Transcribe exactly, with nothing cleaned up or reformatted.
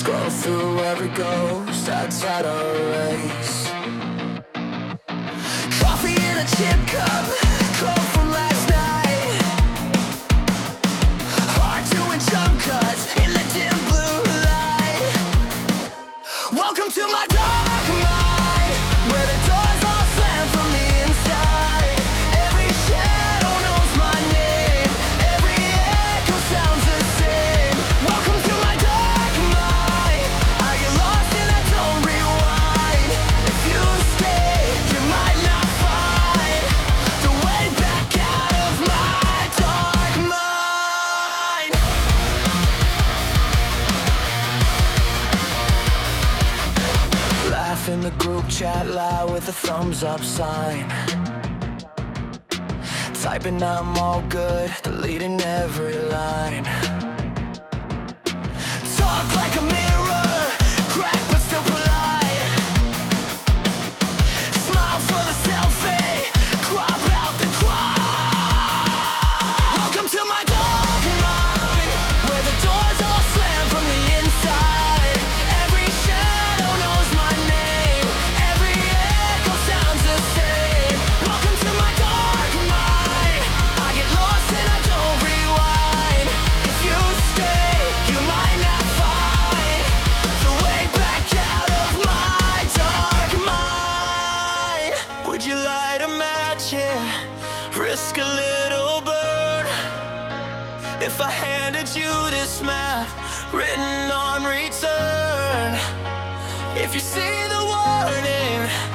Scroll through every ghost outside our race. Coffee in a chip cup, cold from last night. Hard doing jump cuts in the dim blue light. Welcome to my dark mind, where the doors all slam from the inside. Every shadow knows my name, every echo sounds the same. Welcome to my dark mind, I get lost and I don't rewind. If you stay, you might not find the way back out of my dark mind. Laugh in the group chat loud with a thumbs up sign. Typing I'm all good, deleting every line. Talk like a mirror, crack but still polite. Smile for the selfie, crop out the cry. Welcome to my dark mind, where the doors all slam from the inside. Every shadow knows my name, every echo sounds the same. Welcome to my dark mind, I get lost and I don't rewind. If you stay, you might not find the way back out of my dark mind. Would you light a match here, risk a little burn? If I handed you this map, written on return. If you see the warning,